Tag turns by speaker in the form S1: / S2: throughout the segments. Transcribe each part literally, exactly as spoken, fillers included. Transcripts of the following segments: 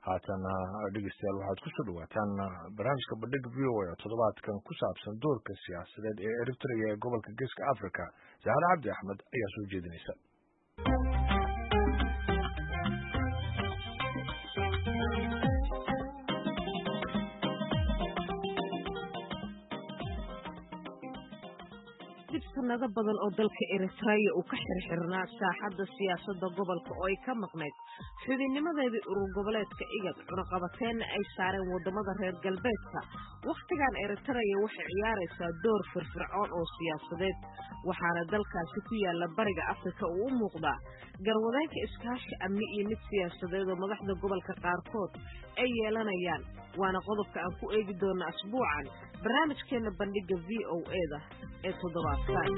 S1: haatana dhegeystayaal waxaad ku soo dhawaataan barnaamijka bandhiga v o a toddobaadkan ku saabsan doorka siyaasadeed ee Eritrea ee gobolka Geeska Afrika. Zahra Cabdi Axmed ayaa soo jeedinaysa.
S2: sanado badan oo dalka Eritrea uu ka xirxirnaa saaxadda siyaasadda gobolka oo ay ka maqnayd xubinnimadeedii urur goboleedka igad cunaqabateena ay saareen wadamada reer galbeedka. Waqtigan Eritrea waxay ciyaaraysaa door firfircoon oo siyaasadeed, waxaana dalkaasi ku yaala bariga Afrika uu u muuqdaa garwadeenka iskaashi amni iyo mid siyaasadeed oo madaxda gobolka qaarkood ay yeelanayaan. waana qodobka aan ku eegi doono asbuucan barnaamijkeena bandhiga V O A da ee toddobaadkan.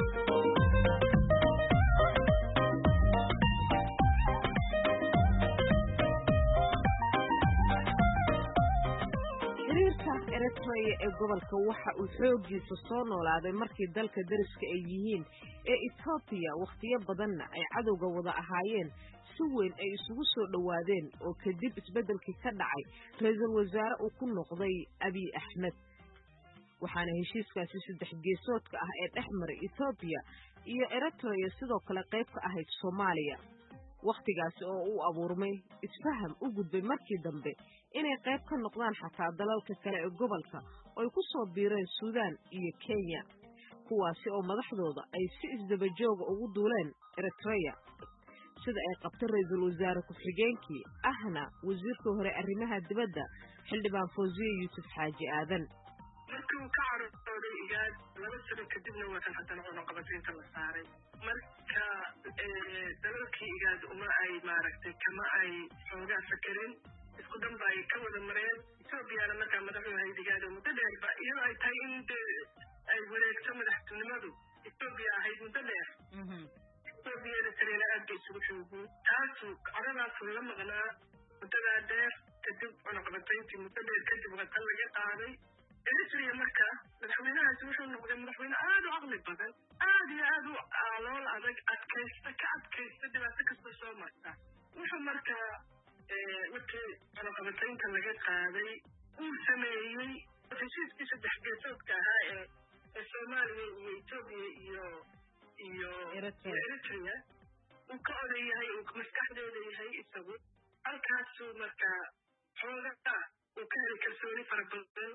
S2: xiriirka Eritrea ee gobolka waxa uu xoogiisa soo noolaaday markii dalka dariska ay yihiin ee Ethiopia waqtiyo badanna ay cadowga wada ahaayeen si weyn ay isugu soo dhawaadeen oo kadib isbedelkii ka dhacay ra'iisul wasaare uu ku noqday Abiy Ahmed. waxaana heshiiskaasi saddex geesoodka ah ee dhexmaray Ethiopia iyo Eritrea sidoo kale qayb ka ahayd Soomaaliya. waqtigaasi oo uu abuurmay isfaham u gudbay markii dambe inay qayb ka noqdaan xataa dalalka kale ee gobolka oo ay ku soo biireen Suudaan iyo Kenya, kuwaasi oo madaxdooda ay si isdaba jooga ugu duuleen Eritrea, sida ay qabtay ra'iisul wasaare ku-xigeenkii ahna wasiirka hore arrimaha dibadda xildhibaan Fawziya Yuusuf Xaaji Aadan.
S3: markuu ka carooday igaad laba sano kadibna waxaan haddana cunaqabataynta la saaray. marka dalalkii igaad uma ay maaragtay kama ay xoogaa fakerin, isku dhanba ay ka wada mareen. Ethoobiana markaa madaxu ahayd igaad oo muddo dheerba iyadoo ay tahay in ay wareegto madaxtinimadu Ethoobia ahayd muddo dheer. Ethoobia Eritrea aad bay isugu xoogeen. taasu caradaasuu la maqnaa muddadaa dheer kadib cunaqabatayntii muddo dheer kadib watan laga qaaday. Eritrea marka madaxweynahaasi wuxuu noqday madaxweyne aad u caqli badan, aad iyo aad u alool adag, adkaysta ka adkaysta dhibaato kasta soo marta. wuxuu markaa markii cunaqabataynta laga qaaday uu sameeyey heshiiskii saddex geesoodka ahaa ee ee Soomaaliya iyo Ethiopia iyo iyo Eritrea uu ka oday yahay, uu maskaxdeeda yahay isagu. halkaasuu markaa xoogaa uu ka heli kalsooni fara badan.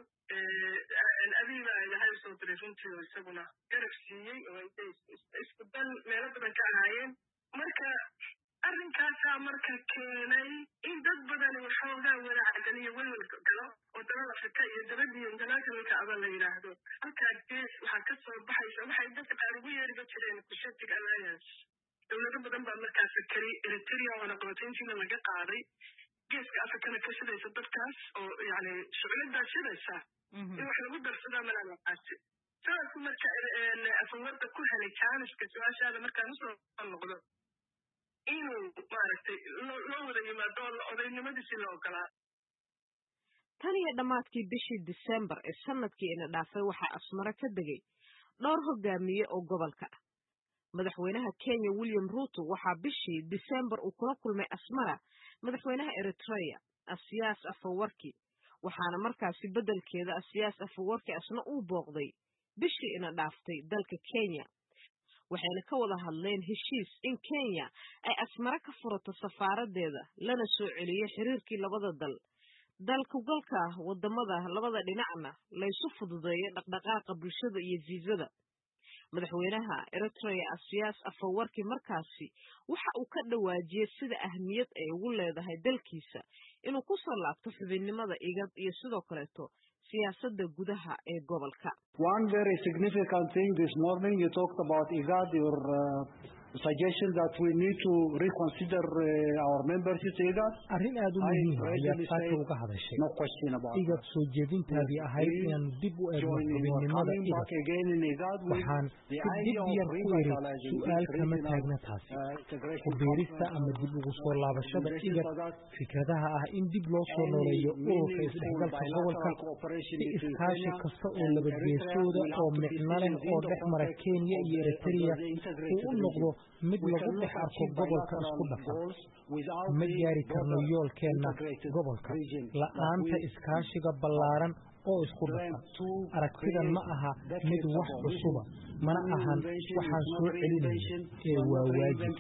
S3: Abiy baa ilahay usoo diray runtii oo isaguna garab siiyey oo intay isku dan meelo badan ka ahaayeen. marka arrinkaasaa marka keenay in dad badani waxoogaa walaacan iyo welwel galo oo dalal Afrika iyo dabadiyo internationalka aba la yidhaahdo. halkaa gees waxaa ka soo baxaysa waxay dadka qaar ugu yeeriba jireen Pacific Alliance. dowlado badan baa markaa fikray Eritrea oo cunaqabatayntiina laga qaaday, geeska Afrikana ka shidaysa dadkaas oo yani shucladaas shidaysa in wax lagu darsadaa malaalaqaasi. saas marka afwarda ku helay jaaniska su-aashaada markaan usoo noqdo inuu maaragtay loo wada yimaado oo odaynimadiisii la ogolaa.
S2: tan iyo dhammaadkii bishii December ee sanadkii ina dhaafay waxaa Asmara ka degay dhowr hogaamiye oo gobolka ah. madaxweynaha Kenya William Ruto waxaa bishii December uu kula kulmay Asmara madaxweynaha Eritrea Asiyaas Afwerki, waxaana markaasi bedelkeeda Asiyaas Afwerki asna uu booqday bishii ina dhaaftay dalka Kenya. waxayna ka wada hadleen heshiis in Kenya ay Asmara ka furato safaaradeeda lana soo celiyay xiriirkii labada dal. dalku galka wadamada labada dhinacna la isu fududeeyo dhaqdhaqaaqa bulshada iyo viisada. madaxweynaha Eritrea Asiyaas Afwerki markaasi waxa uu ka dhawaajiyay sida ahmiyad ay ugu leedahay dalkiisa inuu ku soo laabto xubinnimada igad iyo sidoo kaleeto siyaasadda gudaha ee gobolka.
S4: One very significant thing this morning, you talked about IGAD, your uh, suggestion that we need to reconsider uh, our membership to IGAD.
S5: arrin aad u muhiim ah ayaad saaka uga hadashay.
S4: No question about
S5: IGAD soo jeedintaadii ahayd inaan dib u eegno xubinnimada IGAD. waxaan si dib yar ku iri su'aal kama taagna taasi. ku biirista ama dib ugu soo laabashada IGAD fikradaha ah in dib loo soo nooleeyo ururka isdhexgalka gobolka si iskaashi kasta oo laba geesooda oo micno leh oo dhex mara Kenya iyo Eritrea uu u noqdo mid lagu dhex arko gobolka isku dhafan. Ma gaari karno yoolkeenna gobolka la'aanta iskaashiga ballaaran oo isku dhafan. Aragtidan ma aha mid wax cusuba, mana ahan waxaan soo celinayno ee waa waajib.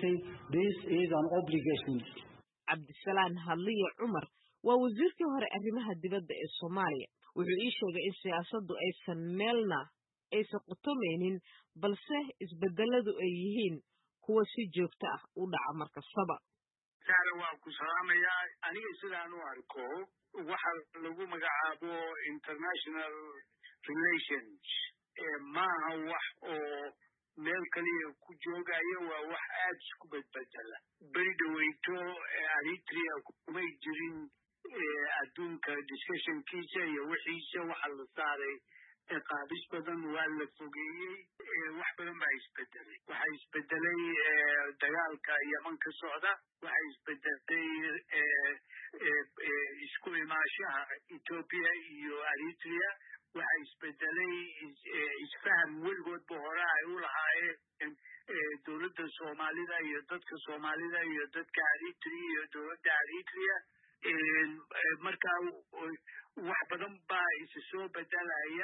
S2: Cabdisalaan Hadliye Cumar waa wasiirkii hore arrimaha dibadda ee Soomaaliya. Wuxuu ii sheegay in siyaasaddu aysan meelna aysan qutomeynin, balse isbedeladu ay yihiin kuwa si joogto ah u dhaca mar kastaba.
S6: Saara waan ku salaamayaa. Aniga sidaan u arko waxa lagu magacaabo international relations maaha wax oo meel kaliya ku joogaya, waa wax aad isku bedbedela. Beri dhaweyto Eritrea kumay jirin adduunka discussionkiisa iyo wixiisa waxa la saaray qaabis badan, waa la fogeeyey, wax badan baa isbedelay. Waxa isbedelay dagaalka Yemen ka socda, waxa isbedelay isku imaashaha Ethiopia iyo Eritrea, waxa isbedelay isfaham weligoodba hore ay u lahaayeen dowladda Soomaalida iyo dadka Soomaalida iyo dadka Eritrea iyo dowladda Eritrea. Marka wax badan baa isa soo bedelaya.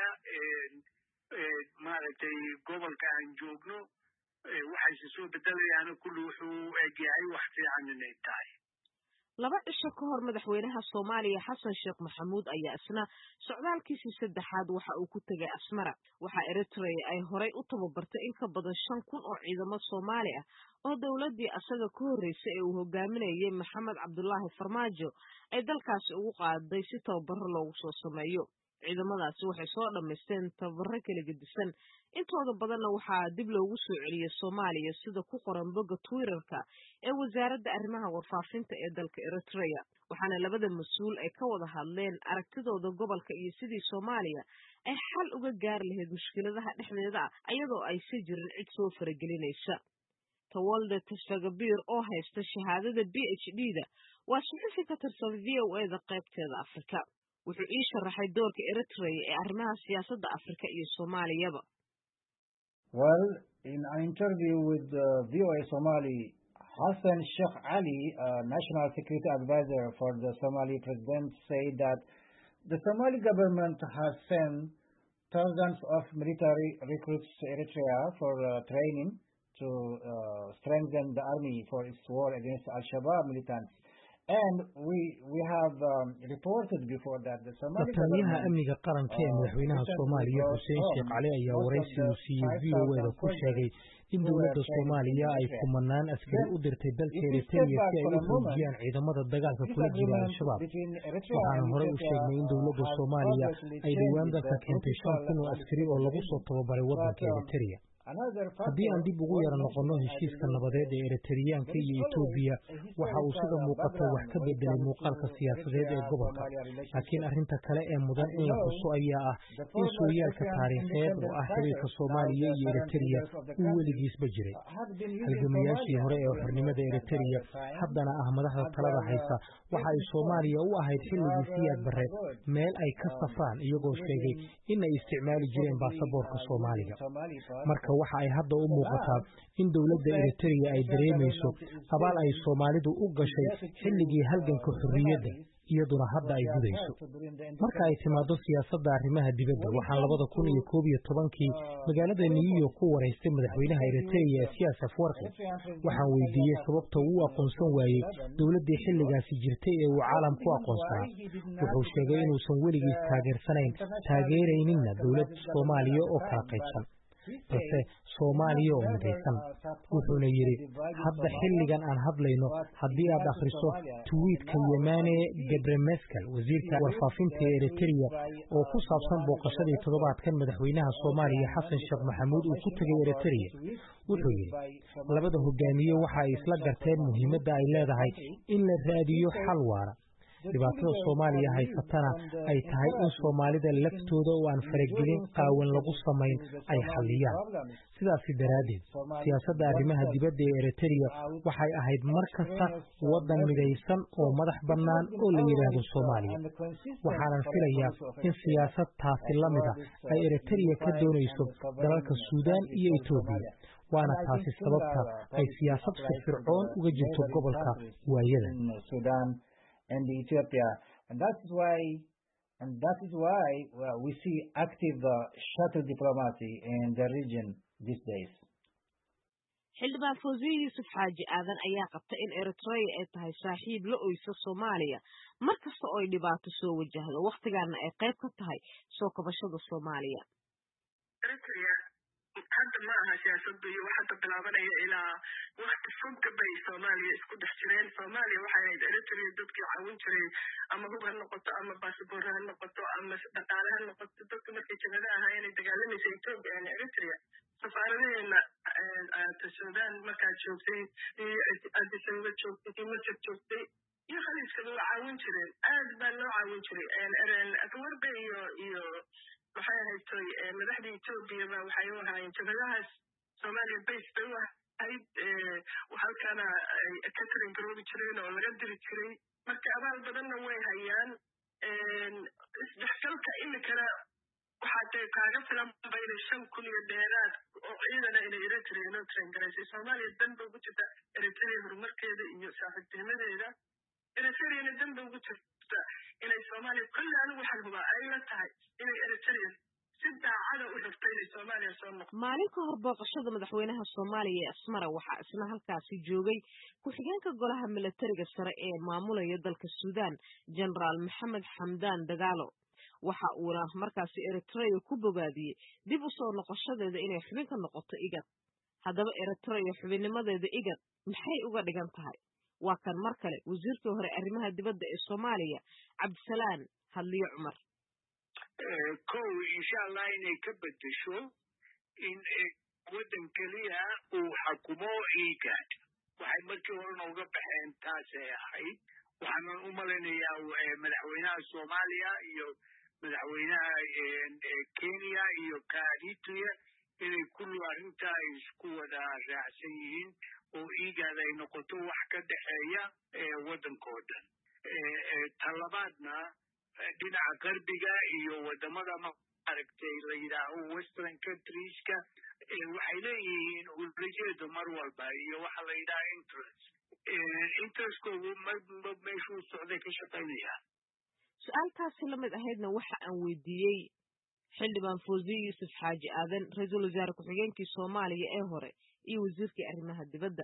S6: Maaragtay gobolka aan joogno waxa isa soo bedelayaana kulli wuxuu egyahay wax fiican inay tahay.
S2: Laba cisho ka hor madaxweynaha Soomaaliya Xasan Sheekh Maxamuud ayaa isna socdaalkiisii saddexaad waxa uu ku tagay Asmara. Waxa Eritrea ay horay u tababartay in ka badan shan kun oo ciidamo Soomaali ah oo dawladdii asaga ka horreysay ee uu hogaaminayay Maxamed Cabdullaahi Farmaajo ay dalkaasi ugu qaaday si tababaro loogu soo sameeyo. Ciidamadaasi waxay soo dhammaysteen tababaro kala gedisan, intooda badanna waxaa dib loogu soo celiyay Soomaaliya sida ku qoran bogga Twitter-ka ee wasaaradda arrimaha warfaafinta ee dalka Eritrea. Waxaana labada mas-uul ay ka wada hadleen aragtidooda gobolka iyo sidii Soomaaliya ay xal uga gaari lahayd mushkiladaha dhexdeeda ah ayadoo aysan jirin cid soo faragelinaysa. Tawalde Tasfagabir oo haysta shahaadada B H D-da waa suxufi ka tirsan V O A-da qaybteeda Afrika. Wuxuu ii sharaxay doorka Eritrea ee arrimaha siyaasadda Afrika iyo Soomaaliyaba.
S7: Well, in an interview with uh, V O A Somali, Hassan Sheikh Ali, uh, National Security Advisor for the Somali President, said that the Somali government has sent thousands of military recruits to Eritrea for uh, training to uh, strengthen the army for its war against Al-Shabaab militants. And we we have um, reported before that the Somali
S5: government amniga qaranka ee madaxweynaha Soomaaliya Xuseen Sheekh Ali ayaa wareysi uu siiyay V O A-da ku sheegay in dowladda Soomaaliya ay kumanaan askari u dirtay dalka Eritrea si ay u xoojiyaan ciidamada dagaalka kula jira Al-Shabaab. Waxaan horey u sheegnay in dowladda Soomaaliya ay dhawaan dalka keentay shan kun oo askari oo lagu soo tababaray waddanka Eritrea. Haddii aan dib ugu yara noqonno heshiiska nabadeed ee Eritreyaanka iyo Ethiopia, waxa uu sida muuqata wax ka bedelay muuqaalka siyaasadeed ee gobolka. Laakiin arrinta kale ee mudan in la xuso ayaa ah in sooyaalka taariikheed oo ah xiriirka Soomaaliya iyo Eritrea uu weligiisba jiray. Halgamayaashii hore ee xornimada Eritrea haddana ah madaxda talada haysa waxa ay Soomaaliya u ahayd xilligii Siyaad Barre meel ay ka safraan iyagoo sheegay in ay isticmaali jireen baasaboorka Soomaaliga. Marka waxa ay hadda u muuqataa in dowladda Eritrea ay dareemayso abaal ay Soomaalidu u gashay xilligii halganka xorriyadda, iyaduna hadda ay gudayso. Marka ay timaado siyaasadda arrimaha dibadda, waxaan labada kun iyo koob iyo tobankii magaalada New York ku wareystay madaxweynaha Eritrea Siyaas Afwerki. Waxaan weydiiyey sababta uu u aqoonsan waayey dowladdii xilligaasi jirtay ee uu caalamku aqoonsanaa. Wuxuu sheegay inuusan weligiis taageersanayn taageerayninna dowlad Soomaaliya oo kala qaybsan, balse Soomaaliya oo midaysan. Wuxuuna yidhi, hadda xilligan aan hadlayno, haddii aad akhriso tweetka Yemane Gebremeskel, wasiirka warfaafinta ee Eritrea, oo ku saabsan booqashadii toddobaadkan madaxweynaha Soomaaliya Xasan Sheekh Maxamuud uu ku tegay Eritrea, wuxuu yidhi, labada hogaamiye waxa ay isla garteen muhiimadda ay leedahay in la raadiyo xal waara. Dhibaatada Soomaaliya haysatana ay tahay in Soomaalida laftooda oo aan faragelin qaawan lagu samayn ay xalliyaan. Sidaasi daraaddeed, siyaasadda arrimaha dibadda ee Eritrea waxay ahayd mar kasta waddan midaysan oo madax bannaan oo la yidhaahdo Soomaaliya. Waxaanan filayaa in siyaasad taasi la mida ay Eritrea ka doonayso dalalka Suudaan iyo Ethiopia. waana taasi sababta ay siyaasad firfircoon uga jirto gobolka waayadan.
S7: Sudan and Ethiopia, and that is why and that is why well, we see active uh, shuttle diplomacy in the region these days.
S2: xildhibaan Fawziya Yuusuf Xaaji Aadan ayaa qabtay in Eritrea ay tahay saaxiib la oyso Soomaaliya markasta oo ay dhibaato soo wajahdo waqtigaana ay qayb ka tahay soo kabashada Soomaaliya.
S3: Eritrea hadda ma aha siyaasaddu iyo waxa bilaabanaya ilaa waqti fog bay Soomaaliya isku dhex jireen. Soomaaliya waxay ahayd Eritrea dadkii caawin jiray ama hub ha noqoto ama baasaboor ha noqoto ama dhaqaale ha noqoto dadka markay jabada ahaa inay dagaalamaysa Ethiopia iyo Eritrea. safaaradeena Sudan markaa joogtay Addis Ababa joogtay Masar joogtay iyo khaliiska loo caawin jiray aad baa loo caawin jiray Afwerki iyo iyo waxay ahayd madaxda Ethiopia ba waxay u ahaayeen jabadahaas Soomaaliya base bay u ahayd halkaana Catherine Garoobi jireen oo laga diri jiray marka abaal badanna way hayaan isdhexgalka imikana waxaa kaaga filan bayna shan kun iyo dheeraad oo ciidana inay Eritrea noo train-garaysay Soomaaliya danba ugu jirta Eritrea horumarkeeda iyo saaxiibtinimadeeda Eritreana danba ugu jirta inay Soomaaliya kulli anigu waxaan hubaa ay la tahay inay Eritrea si daacada u rabtay inay Soomaaliya soo noqoto.
S2: maalin ka hor booqashada madaxweynaha Soomaaliya ee Asmara waxaa isna halkaasi joogay ku-xigeenka golaha militariga sare ee maamulaya dalka Suudaan Generaal Maxamed Xamdaan Dagaalo waxa uuna markaasi Eritrea ku bogaadiyay dib u soo noqoshadeeda inay xubin ka noqoto IGAD. haddaba Eritrea xubinnimadeeda IGAD maxay uga dhigan tahay? waa kan mar kale wasiirkii hore arrimaha dibadda ee Soomaaliya Cabdisalaan Hadliyo Cumar.
S6: kow insha Allah inay ka bedesho in waddan kaliya uu xakumo IGAD. waxay markii hore nooga baxeen taasay ahayd. waxaan u malaynayaa madaxweynaha Soomaaliya iyo madaxweynaha Kenya iyo Eritrea inay kullu arrinta isku wada raacsan yihiin oo IGAD ay noqoto wax ka dhaxeeya waddankoo dhan. talabaadna dhinaca qarbiga iyo wadamada maaragtay la yidhaaho western countrieska waxay leeyihiin ujeedo mar walba iyo waxa la yidhaha interest intereskoodu marba meeshuu socday ka shaqaynayaan.
S2: su-aaltaasi lamid ahaydna waxa aan weydiiyey xildhibaan Fawziya Yuusuf Xaaji Aadan ra-iisul wasaare ku-xigeenkii Soomaaliya ee hore iyo wasiirkii arrimaha dibadda.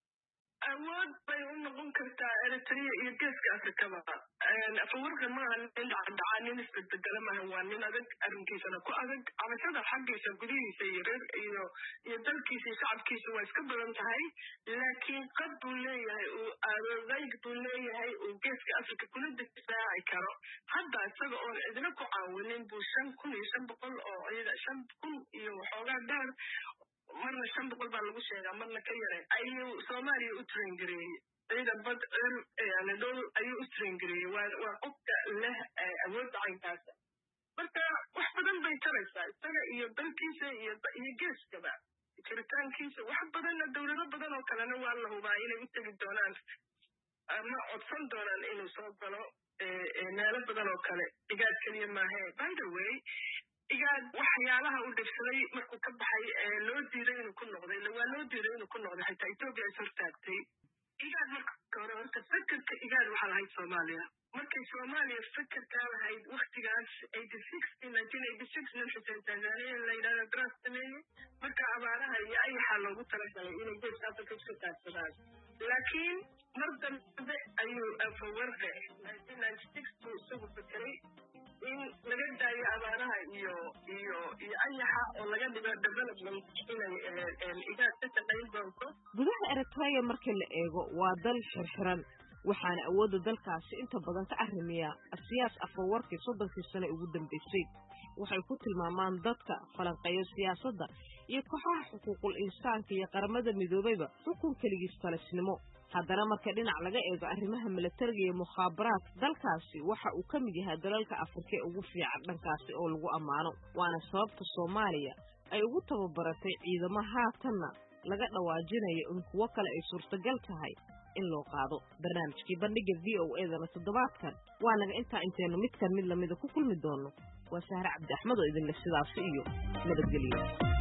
S3: awood bay u noqon kartaa Eritrea iyo geeska Afrikaba. Afwerki maaha nin dhacdhaca nin isbedbedela maaha waa nin adag arrinkiisana ku adag cabashada xaggiisa gudihiisa iyo reer iyo iyo dalkiisa iyo shacabkiisa waa iska badan tahay laakiin qad buu leeyahay uu aadayg buu leeyahay uu geeska Afrika kula difaaci karo. hadda isaga oon cidina ku caawinin buu shan kun iyo shan boqol oo ciida shan kun iyo waxoogaa dheer marna shan boqol baa lagu sheegaa marna ka yare ayuu Soomaaliya u train-gareeyey ciidan bad yani dhow ayuu u train-gareeyey waa waa qofka leh awoodda caynkaasa. marka wax badan bay taraysaa isaga iyo dalkiisa iyo iyo geeskaba jiritaankiisa wax badanna dowlado badan oo kalena waa la hubaa inay u tegi doonaan ama codsan doonaan inuu soo galo meelo badan oo kale IGAD keliya maahe. by the way IGAD waxyaalaha uu dhibsaday markuu ka baxay loo diiday inuu ku noqday waa loo diiday inuu ku noqday xitaa Ethiopia is hortaagtay. IGAD marka hore horta fekerka IGAD waxaa lahayd Soomaaliya markay Soomaaliya fekerkaa lahayd waktigaas nineteen eighty-six nin xuseen Tanzania la yidhahda draft sameeyey marka abaaraha iyo ayaxaa loogu talagalay inay geeska Afrika isku taagsadaan laakiin mar dambe ayuu Afwerki nineteen ninety-six buu isagu fekeray in laga daayo abaaraha iyo iyo iyo ayaxa oo laga dhigo development inay IGAD ka shaqayn doonto.
S2: gudaha Eritrea marka la eego waa dal xirxiran waxaana awoodda dalkaasi inta badan ka arrimiya siyaas Afwerki soddonkii sano ugu dambeysay. waxay ku tilmaamaan dadka falanqeeya siyaasadda iyo kooxaha xuquuqul insaanka iyo qaramada midoobayba xukun keligiis talisnimo. haddana marka dhinac laga eego arrimaha militariga iyo mukhaabaraadka dalkaasi waxa uu ka mid yahay dalalka Afrika ee ugu fiican dhankaasi oo lagu ammaano waana sababta Soomaaliya ay ugu tababaratay ciidamo haatanna laga dhawaajinayo in kuwo kale ay suurtagal tahay in loo qaado. barnaamijkii bandhiga V O A dana toddobaadkan waa naga intaa inteenu midkan mid lamida ku kulmi doono waa Sahra Cabdi Axmed oo idin leh sidaas iyo nabadgelyo.